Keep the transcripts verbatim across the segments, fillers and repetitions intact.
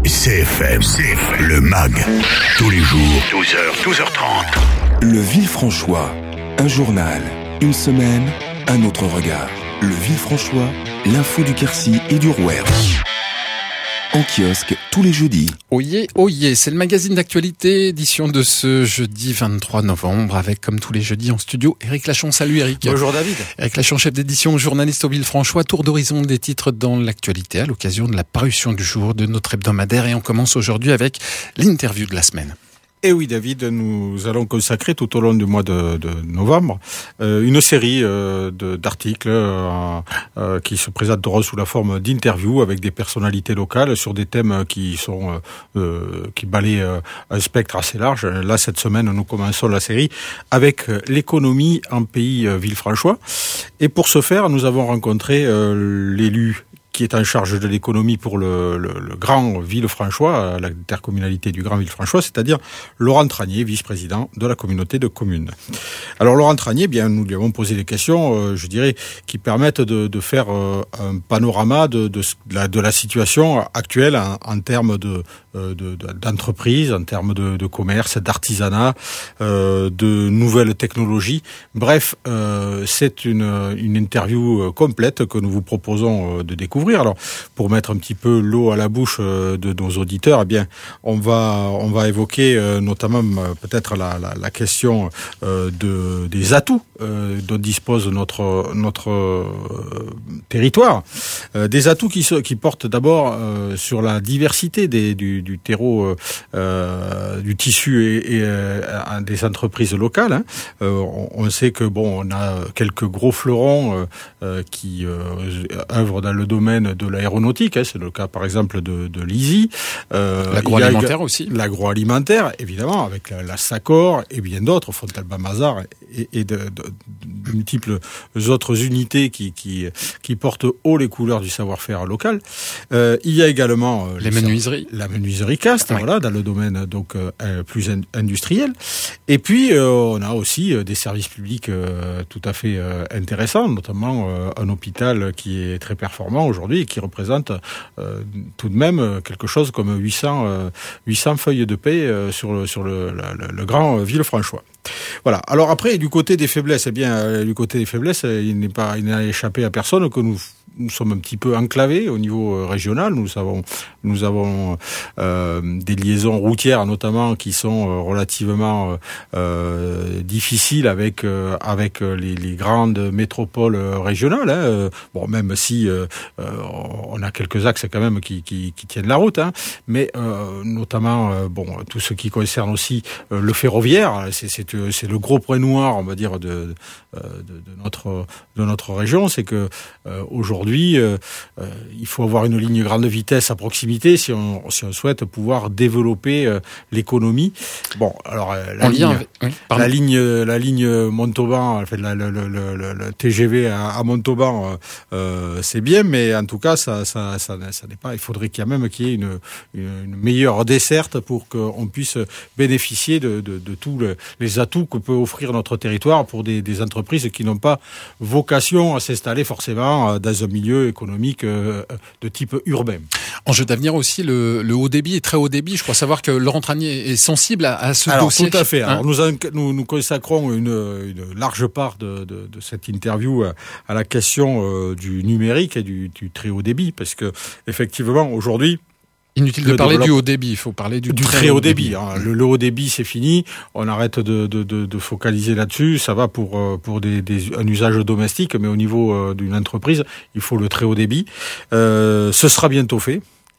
C F M, C F M, le M A G, tous les jours, douze heures, douze heures trente. Le Villefranchois, un journal, une semaine, un autre regard. Le Villefranchois, l'info du Quercy et du Rouergue. En kiosque tous les jeudis. Oyez, oyez, c'est le magazine d'actualité, édition de ce jeudi vingt-trois novembre, avec comme tous les jeudis en studio, Éric Lachon. Salut Éric. Bonjour David. Éric Lachon, chef d'édition, journaliste au Villefranchois, tour d'horizon des titres dans l'actualité à l'occasion de la parution du jour de notre hebdomadaire. Et on commence aujourd'hui avec l'interview de la semaine. Et oui David, nous allons consacrer tout au long du mois de, de novembre euh, une série euh, de, d'articles euh, euh, qui se présenteront sous la forme d'interviews avec des personnalités locales sur des thèmes qui sont euh, qui balayent euh, un spectre assez large. Là, cette semaine, nous commençons la série avec l'économie en pays euh, villefranchois. Et pour ce faire, nous avons rencontré euh, l'élu qui est en charge de l'économie pour le, le, le Grand Villefranchois, l'intercommunalité du Grand Villefranchois, c'est-à-dire Laurent Tranier, vice-président de la communauté de communes. Alors Laurent Tranier, bien, nous lui avons posé des questions, euh, je dirais, qui permettent de, de faire euh, un panorama de, de, de, la, de la situation actuelle en, en termes de, de, de, d'entreprise, en termes de, de commerce, d'artisanat, euh, de nouvelles technologies. Bref, euh, c'est une, une interview complète que nous vous proposons de découvrir. Alors, pour mettre un petit peu l'eau à la bouche de nos auditeurs, eh bien, on va on va évoquer euh, notamment euh, peut-être la, la, la question euh, de des atouts euh, dont dispose notre notre euh, territoire, euh, des atouts qui se, qui portent d'abord euh, sur la diversité des du, du terreau, euh, du tissu et, et euh, des entreprises locales. Hein. Euh, on, on sait que bon, on a quelques gros fleurons euh, qui euh, œuvrent dans le domaine de l'aéronautique, hein, c'est le cas par exemple de, de l'I S I. Euh, l'agroalimentaire aussi. L'agroalimentaire, évidemment, avec la, la Sacor et bien d'autres, Fontalba-Mazars et, et de, de, de multiples autres unités qui, qui, qui portent haut les couleurs du savoir-faire local. Euh, il y a également euh, les, les menuiseries, la menuiserie caste, oui. Voilà, dans le domaine donc euh, plus in, industriel. Et puis euh, on a aussi euh, des services publics euh, tout à fait euh, intéressants, notamment euh, un hôpital qui est très performant aujourd'hui et qui représente euh, tout de même quelque chose comme huit cents, euh, huit cents feuilles de paie euh, sur le, sur le, la, le, le Grand Villefranchois. Voilà. Alors après, du côté des faiblesses, eh bien, euh, du côté des faiblesses, il n'est pas, il n'a échappé à personne que nous Nous sommes un petit peu enclavés au niveau régional. Nous avons, nous avons euh, des liaisons routières notamment qui sont relativement euh, difficiles avec euh, avec les, les grandes métropoles régionales. Hein. Bon, même si euh, on a quelques axes quand même qui qui, qui tiennent la route, hein. Mais euh, notamment euh, bon tout ce qui concerne aussi euh, le ferroviaire. C'est, c'est c'est le gros point noir, on va dire, de de, de notre de notre région, c'est que euh, aujourd'hui Aujourd'hui, euh, euh, il faut avoir une ligne grande vitesse à proximité si on, si on souhaite pouvoir développer euh, l'économie. Bon, alors euh, la, ligne, avec... oui, la ligne, la ligne Montauban, enfin, la, le, le, le, le T G V à, à Montauban, euh, c'est bien, mais en tout cas, ça, ça, ça, ça n'est pas. Il faudrait qu'il y ait même qu'il y ait une, une, une meilleure desserte pour qu'on puisse bénéficier de, de, de tous le, les atouts que peut offrir notre territoire pour des, des entreprises qui n'ont pas vocation à s'installer forcément dans un milieu économique euh, de type urbain. Enjeu d'avenir aussi, le, le haut débit et très haut débit. Je crois savoir que Laurent Tranier est sensible à, à ce Alors, dossier. Tout à fait. Alors, hein nous, nous, nous consacrons une, une large part de, de, de cette interview à, à la question euh, du numérique et du, du très haut débit, parce que effectivement, aujourd'hui, inutile de parler du haut débit, il faut parler du, du très, très haut débit. débit hein. le, le haut débit, c'est fini. On arrête de, de, de, de focaliser là-dessus. Ça va pour, pour des, des, un usage domestique, mais au niveau d'une entreprise, il faut le très haut débit. Euh, ce sera bientôt fait.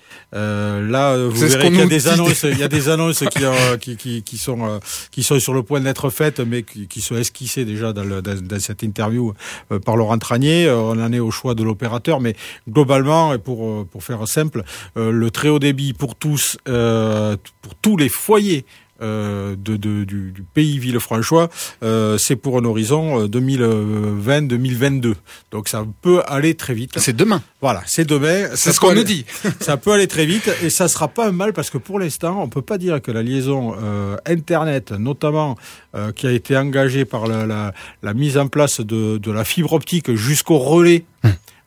Euh, là, vous c'est verrez qu'il y a des dit. annonces, il y a des annonces qui, euh, qui, qui, qui sont, euh, qui sont sur le point d'être faites, mais qui, qui sont esquissées déjà dans, le, dans, dans cette interview euh, par Laurent Tranier. Euh, on en est au choix de l'opérateur, mais globalement, et pour pour faire simple, euh, le très haut débit pour tous, euh, pour tous les foyers. Euh, de, de, du, du pays Villefranchois, euh, c'est pour un horizon deux mille vingt deux mille vingt-deux. Donc ça peut aller très vite. C'est demain. Voilà, c'est demain. C'est ce qu'on aller, nous dit. Ça peut aller très vite et ça sera pas un mal parce que pour l'instant, on peut pas dire que la liaison euh, Internet, notamment euh, qui a été engagée par la, la, la mise en place de, de la fibre optique jusqu'au relais, hum.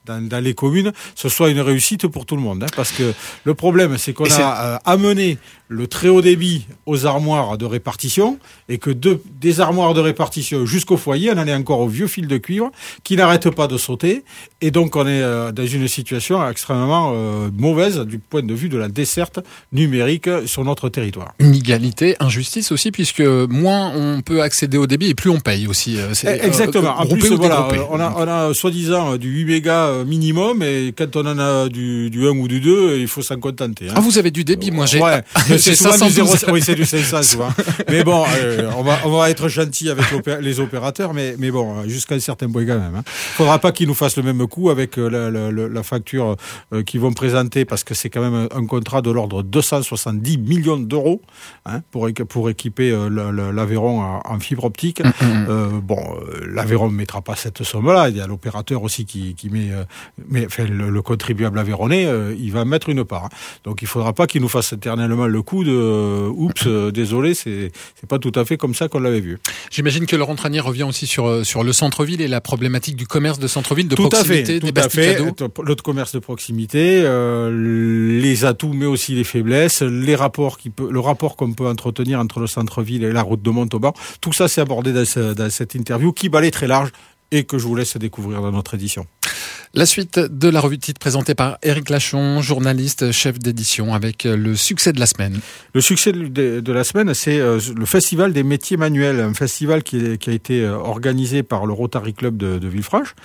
dans, dans les communes, ce soit une réussite pour tout le monde. Hein, parce que le problème, c'est qu'on et a c'est... Euh, amené le très haut débit aux armoires de répartition et que de, des armoires de répartition jusqu'au foyer, on en est encore au vieux fil de cuivre qui n'arrête pas de sauter. Et donc, on est euh, dans une situation extrêmement euh, mauvaise du point de vue de la desserte numérique sur notre territoire. Inégalité, injustice aussi, puisque moins on peut accéder au débit et plus on paye aussi. C'est, Exactement. Euh, en plus, voilà, on a, on a soi-disant du huit mégas minimum et quand on en a du, du un ou du deux, il faut s'en contenter. Hein. Ah, vous avez du débit, moi j'ai... Ouais. C'est souvent du zéro, oui, c'est du cinq cents souvent. Mais bon, euh, on va, on va être gentil avec les opérateurs, mais, mais bon, jusqu'à un certain point quand même. Hein. Faudra pas qu'ils nous fassent le même coup avec la, la, la facture euh, qu'ils vont présenter, parce que c'est quand même un contrat de l'ordre de deux cent soixante-dix millions d'euros hein, pour, pour équiper euh, l'Aveyron en, en fibre optique. Mm-hmm. Euh, bon, euh, l'Aveyron ne mettra pas cette somme-là. Il y a l'opérateur aussi qui, qui met, euh, mais enfin, le, le contribuable aveyronnais, euh, il va mettre une part. Hein. Donc il faudra pas qu'il nous fasse éternellement le coup de Euh, oups, euh, désolé, c'est c'est pas tout à fait comme ça qu'on l'avait vu. J'imagine que Laurent Tranier revient aussi sur sur le centre-ville et la problématique du commerce de centre-ville, de tout proximité, à fait, des tout à fait. cadeaux. Le commerce de proximité, euh, les atouts, mais aussi les faiblesses, les rapports qui peut, le rapport qu'on peut entretenir entre le centre-ville et la route de Montauban. Tout ça, c'est abordé dans, ce, dans cette interview qui balaye très large et que je vous laisse découvrir dans notre édition. La suite de la revue de titre présentée par Éric Lachon, journaliste, chef d'édition, avec le succès de la semaine. Le succès de, de la semaine, c'est euh, le Festival des métiers manuels, un festival qui, est, qui a été euh, organisé par le Rotary Club de, de Villefranche.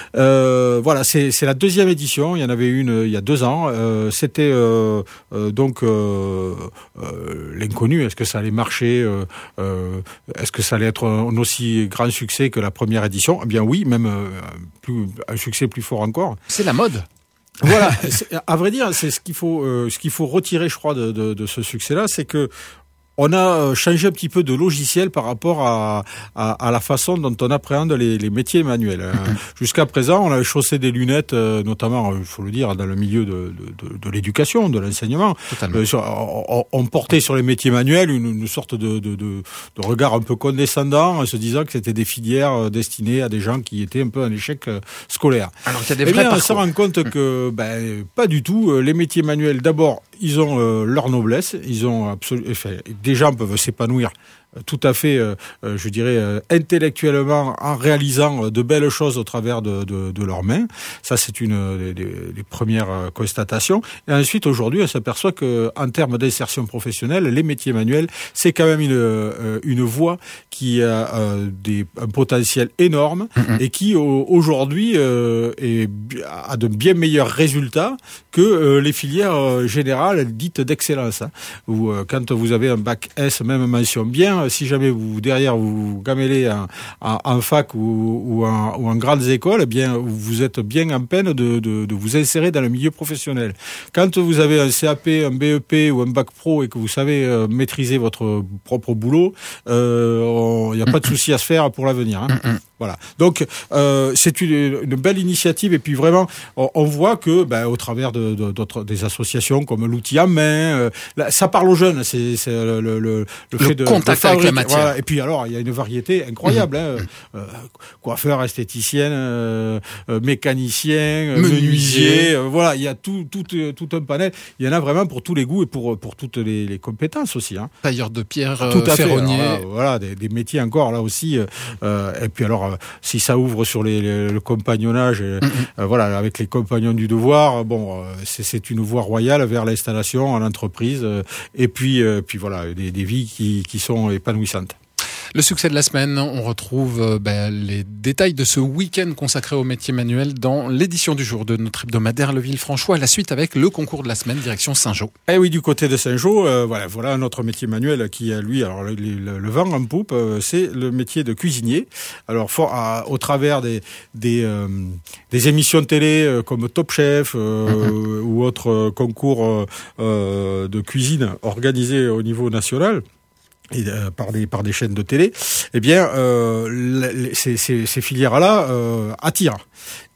Euh, voilà, c'est, c'est la deuxième édition, il y en avait une euh, il y a deux ans. Euh, c'était euh, euh, donc euh, euh, l'inconnu, est-ce que ça allait marcher euh, euh, est-ce que ça allait être un aussi grand succès que la première édition ? Eh bien oui, même euh, plus, un succès plus fort encore. C'est la mode. Voilà, à vrai dire, c'est ce qu'il faut, euh, ce qu'il faut retirer, je crois, de, de, de ce succès-là, c'est que on a changé un petit peu de logiciel par rapport à, à, à la façon dont on appréhende les, les métiers manuels. Mm-hmm. Jusqu'à présent, on avait chaussé des lunettes, euh, notamment, il faut le dire, dans le milieu de, de, de l'éducation, de l'enseignement. Euh, sur, on, on portait sur les métiers manuels une, une sorte de, de, de, de regard un peu condescendant, en se disant que c'était des filières destinées à des gens qui étaient un peu en échec scolaire. Alors qu'il y a des vrais parcours. On se rend compte que ben, pas du tout. Les métiers manuels, d'abord, ils ont euh, leur noblesse, ils ont absolument, enfin, des gens peuvent s'épanouir tout à fait, euh, je dirais, euh, intellectuellement, en réalisant de belles choses au travers de, de, de leurs mains. Ça, c'est une des, des premières constatations. Et ensuite, aujourd'hui, on s'aperçoit que, en termes d'insertion professionnelle, les métiers manuels, c'est quand même une euh, une voie qui a euh, des, un potentiel énorme mm-hmm. et qui aujourd'hui euh, est, a de bien meilleurs résultats que euh, les filières euh, générales dites d'excellence. Hein, où euh, quand vous avez un bac S, même mention bien, si jamais vous derrière vous gamellez en, en, en fac ou, ou, en, ou en grandes écoles, eh bien vous êtes bien en peine de, de, de vous insérer dans le milieu professionnel. Quand vous avez un C A P, un B E P ou un bac pro et que vous savez euh, maîtriser votre propre boulot, il euh, n'y a pas de souci à se faire pour l'avenir. Hein. Voilà. Donc euh, c'est une, une belle initiative et puis vraiment on, on voit que ben, au travers de, de, d'autres des associations comme l'outil à main, euh, là, ça parle aux jeunes. C'est, c'est le, le, le, le fait de contact avec la matière. Voilà. Et puis alors il y a une variété incroyable. Mmh. Hein. Euh, coiffeur, esthéticienne, euh, mécanicien, menuisier. menuisier euh, voilà, il y a tout, tout, tout un panel. Il y en a vraiment pour tous les goûts et pour pour toutes les, les compétences aussi. Hein. Tailleur de pierre, euh, tout à ferronnier. Fait. Alors, voilà, des, des métiers encore là aussi. Euh, et puis alors. Si ça ouvre sur les, les, le compagnonnage, mm-hmm. euh, voilà, avec les compagnons du devoir, bon, euh, c'est, c'est une voie royale vers l'installation en entreprise, euh, et puis, euh, puis voilà, des, des vies qui, qui sont épanouissantes. Le succès de la semaine, on retrouve euh, ben, les détails de ce week-end consacré aux métiers manuels dans l'édition du jour de notre hebdomadaire Le Villefranchois. La suite avec le concours de la semaine, direction Saint-Jean. Eh oui, du côté de Saint-Jean, euh, voilà, voilà un autre métier manuel qui a lui, alors le, le, le vent en poupe, euh, c'est le métier de cuisinier. Alors, for, à, au travers des des, euh, des émissions de télé euh, comme Top Chef euh, mm-hmm. ou autres euh, concours euh, de cuisine organisés au niveau national. Et euh, par des par des chaînes de télé, eh bien euh, les, ces, ces, ces filières-là euh, attirent.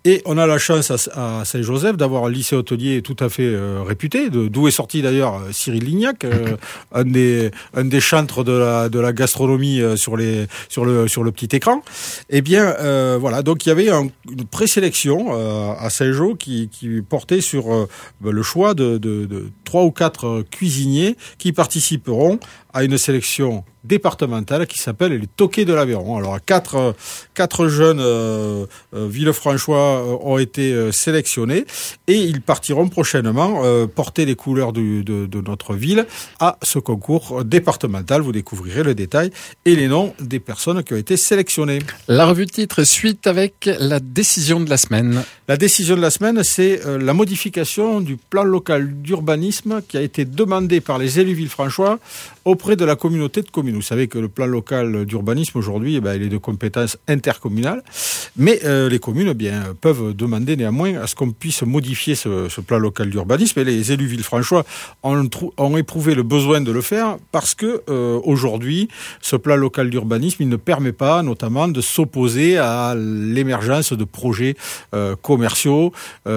Et on a la chance à, à Saint-Joseph d'avoir un lycée hôtelier tout à fait euh, réputé, de, d'où est sorti d'ailleurs Cyril Lignac, euh, un des un des chantres de la de la gastronomie euh, sur les sur le sur le petit écran. Eh bien euh, voilà, donc il y avait un, une présélection euh, à Saint-Jean qui qui portait sur euh, le choix de de, de trois ou quatre cuisiniers qui participeront à une sélection départementale qui s'appelle les Toqués de l'Aveyron. Alors quatre quatre jeunes euh, euh, Villefranchois euh, ont été euh, sélectionnés et ils partiront prochainement euh, porter les couleurs du, de, de notre ville à ce concours départemental. Vous découvrirez le détail et les noms des personnes qui ont été sélectionnées. La revue de titre suite avec la décision de la semaine. La décision de la semaine, c'est euh, la modification du plan local d'urbanisme qui a été demandé par les élus villefranchois auprès de la communauté de communes. Vous savez que le plan local d'urbanisme aujourd'hui, eh ben, il est de compétence intercommunale, mais euh, les communes eh bien, peuvent demander néanmoins à ce qu'on puisse modifier ce, ce plan local d'urbanisme. Et les élus villefranchois ont, ont éprouvé le besoin de le faire parce que euh, aujourd'hui, ce plan local d'urbanisme, il ne permet pas notamment de s'opposer à l'émergence de projets euh, commerciaux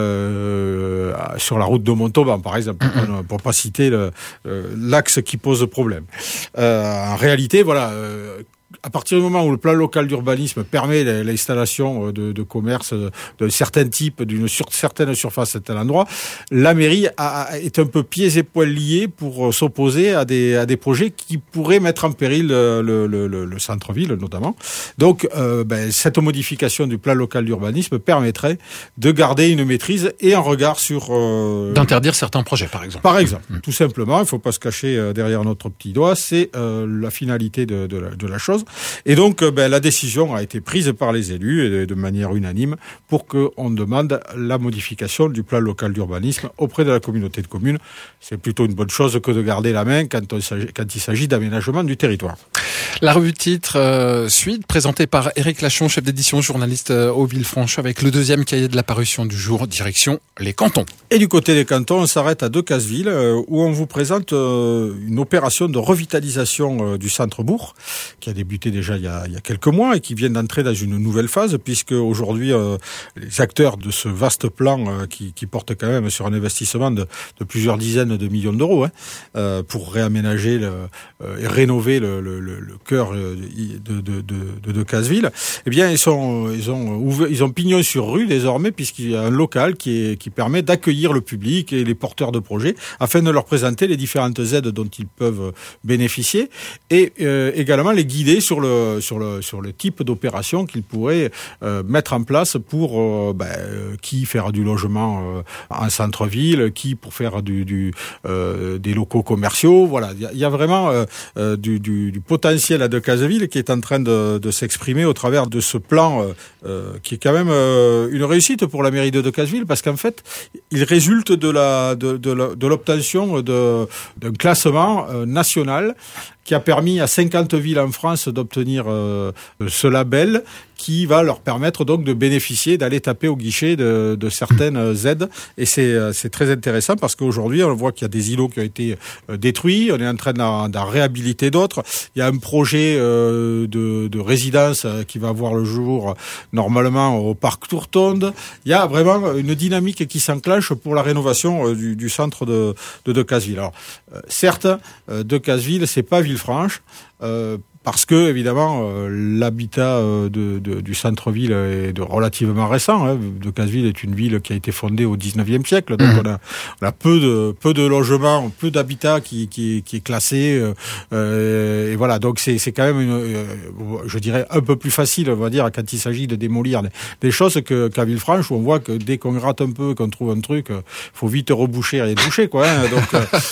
euh, sur la route de Montauban, par exemple, pour ne pas citer le, euh, l'axe qui pose problème. Euh, en réalité, voilà, euh, à partir du moment où le plan local d'urbanisme permet l'installation de, de commerces de certains types, d'une sur, certaine surface à tel endroit, la mairie a, est un peu pieds et poings liés pour s'opposer à des, à des projets qui pourraient mettre en péril le, le, le, le centre-ville notamment. Donc, euh, ben, cette modification du plan local d'urbanisme permettrait de garder une maîtrise et un regard sur... Euh, d'interdire certains projets, par exemple. Par exemple, mmh. tout simplement, il ne faut pas se cacher derrière notre petit doigt, c'est euh, la finalité de, de, la, de la chose. Et donc, ben, la décision a été prise par les élus et de, de manière unanime pour qu'on demande la modification du plan local d'urbanisme auprès de la communauté de communes. C'est plutôt une bonne chose que de garder la main quand, on, quand il s'agit d'aménagement du territoire. La revue de titre euh, suite, présentée par Éric Lachon, chef d'édition, journaliste euh, au Villefranche, avec le deuxième cahier de la parution du jour, direction les cantons. Et du côté des cantons, on s'arrête à Decazeville, euh, où on vous présente euh, une opération de revitalisation euh, du centre-bourg, qui a débuté déjà il y a, il y a quelques mois et qui vient d'entrer dans une nouvelle phase, puisque aujourd'hui, euh, les acteurs de ce vaste plan euh, qui, qui porte quand même sur un investissement de, de plusieurs dizaines de millions d'euros hein, euh, pour réaménager le, euh, et rénover le, le, le, le cœur de, de, de, de Decazeville, eh bien, ils sont, ils ont ouvert, ils ont pignon sur rue désormais, puisqu'il y a un local qui est, qui permet d'accueillir le public et les porteurs de projets afin de leur présenter les différentes aides dont ils peuvent bénéficier et euh, également les guider sur le, sur le, sur le type d'opération qu'ils pourraient euh, mettre en place pour, euh, ben, qui faire du logement euh, en centre-ville, qui pour faire du, du, euh, des locaux commerciaux. Voilà, il y a, il y a vraiment euh, du, du, du potentiel à Decazeville qui est en train de, de s'exprimer au travers de ce plan euh, euh, qui est quand même euh, une réussite pour la mairie de Decazeville parce qu'en fait, il résulte de la de, de, la, de l'obtention de, d'un classement euh, national qui a permis à cinquante villes en France d'obtenir euh, ce label qui va leur permettre donc de bénéficier, d'aller taper au guichet de, de certaines aides. Et c'est, c'est très intéressant parce qu'aujourd'hui, on voit qu'il y a des îlots qui ont été détruits. On est en train d'en, d'en réhabiliter d'autres. Il y a un projet euh, de, de résidence qui va voir le jour normalement au parc Tourtonde. Il y a vraiment une dynamique qui s'enclenche pour la rénovation du, du centre de, de Decazeville. Alors, euh, certes, euh, Decazeville, c'est pas Villefranche. Euh, Parce que évidemment euh, l'habitat euh, de, de, du centre-ville est de relativement récent. Hein. Decazeville est une ville qui a été fondée au dix-neuvième siècle, donc mmh. on, a, on a peu de peu de logements, peu d'habitat qui, qui, qui est classé. Euh, et voilà, donc c'est, c'est quand même, une, euh, je dirais, un peu plus facile, on va dire, quand il s'agit de démolir des, des choses que, qu'à Villefranche où on voit que dès qu'on gratte un peu, qu'on trouve un truc, il faut vite reboucher et boucher, quoi. Hein. Donc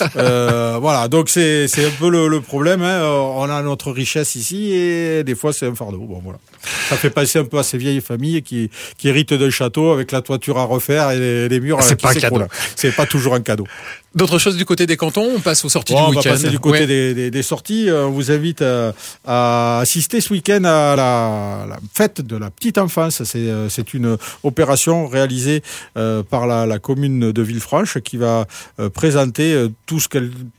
euh, voilà, donc c'est c'est un peu le, le problème. Hein. On a notre richesse ici et des fois c'est un fardeau. Bon voilà, ça fait penser un peu à ces vieilles familles qui qui héritent d'un château avec la toiture à refaire et les, les murs. C'est qui pas un cadeau. C'est pas toujours un cadeau. D'autres choses du côté des cantons, on passe aux sorties bon, du week-end. On va passer du côté ouais. des, des, des sorties. On vous invite à, à assister ce week-end à la, la fête de la petite enfance. C'est, c'est une opération réalisée euh, par la, la commune de Villefranche qui va euh, présenter euh, tout ce qu'elle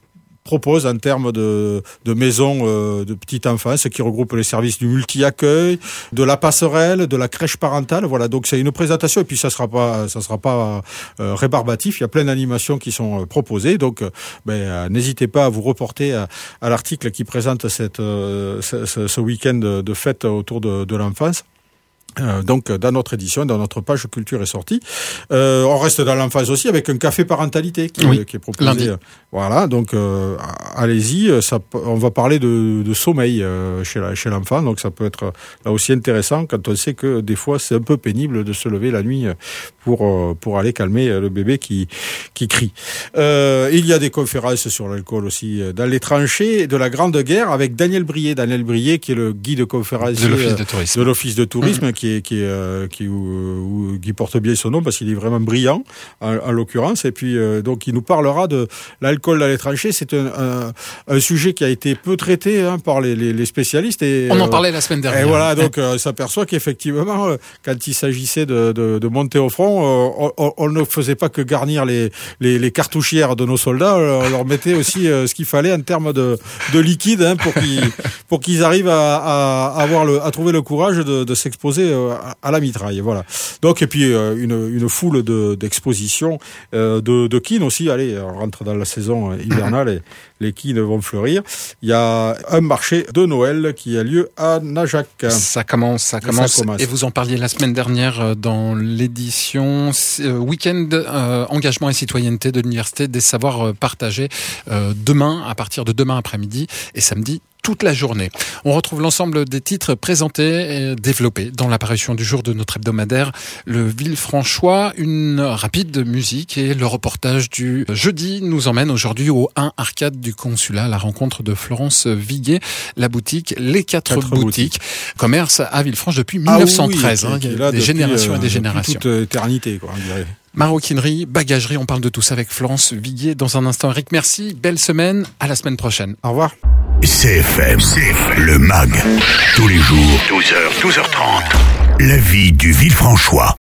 propose en termes de, de maisons euh, de petite enfance qui regroupent les services du multi-accueil, de la passerelle, de la crèche parentale. Voilà, donc c'est une présentation et puis ça sera pas, ça sera pas euh, rébarbatif. Il y a plein d'animations qui sont euh, proposées. Donc, euh, ben, euh, n'hésitez pas à vous reporter à, à l'article qui présente cette, euh, ce, ce, ce week-end de, de fête autour de, de l'enfance. Euh, donc dans notre édition, dans notre page culture et sortie, euh, on reste dans l'enfance aussi avec un café parentalité qui, oui, est, qui est proposé. Lundi. Voilà, donc euh, allez-y. Ça, on va parler de, de sommeil euh, chez, la, chez l'enfant, donc ça peut être là aussi intéressant quand on sait que des fois c'est un peu pénible de se lever la nuit pour pour aller calmer le bébé qui qui crie. Euh, il y a des conférences sur l'alcool aussi dans les tranchées de la Grande Guerre avec Daniel Brier, Daniel Brier qui est le guide conférencier de l'office de tourisme, de l'office de tourisme mmh. qui est qui est, euh, qui, ou, qui porte bien son nom parce qu'il est vraiment brillant en, en l'occurrence. Et puis euh, donc il nous parlera de l'alcool dans les tranchées. C'est un, un, un sujet qui a été peu traité hein, par les, les, les spécialistes. Et, on en euh, parlait la semaine dernière. Et voilà, donc euh, on s'aperçoit qu'effectivement, euh, quand il s'agissait de, de, de monter au front, euh, on, on ne faisait pas que garnir les, les, les cartouchières de nos soldats. On leur mettait aussi euh, ce qu'il fallait en termes de, de liquide hein, pour qu'ils pour qu'ils arrivent à, à avoir le à trouver le courage de, de s'exposer à, à la mitraille. Voilà. Donc et puis euh, une, une foule de, d'expositions euh, de, de kin aussi. Allez, on rentre dans la saison hivernale et les kin vont fleurir. Il y a un marché de Noël qui a lieu à Najac. Ça commence, ça commence. Ça commence. Et vous en parliez la semaine dernière dans l'édition euh, Week-end euh, engagement et citoyenneté de l'Université des savoirs partagés euh, demain, à partir de demain après-midi et samedi toute la journée. On retrouve l'ensemble des titres présentés et développés dans l'apparition du jour de notre hebdomadaire Le Villefranchois. Une rapide musique et le reportage du jeudi nous emmène aujourd'hui au un Arcade du Consulat à la rencontre de Florence Viguet, la boutique Les Quatre, Quatre boutiques, boutiques, commerce à Villefranche depuis mille neuf cent treize. Ah oui, hein, qui est il y là a des depuis, générations euh, et des générations. Toute éternité, quoi, on dirait. Maroquinerie, bagagerie, on parle de tout ça avec Florence Viguet dans un instant. Eric, merci, belle semaine, à la semaine prochaine. Au revoir. C F M, C F M, le MAG, tous les jours, douze heures, douze heures trente, la vie du Villefranchois.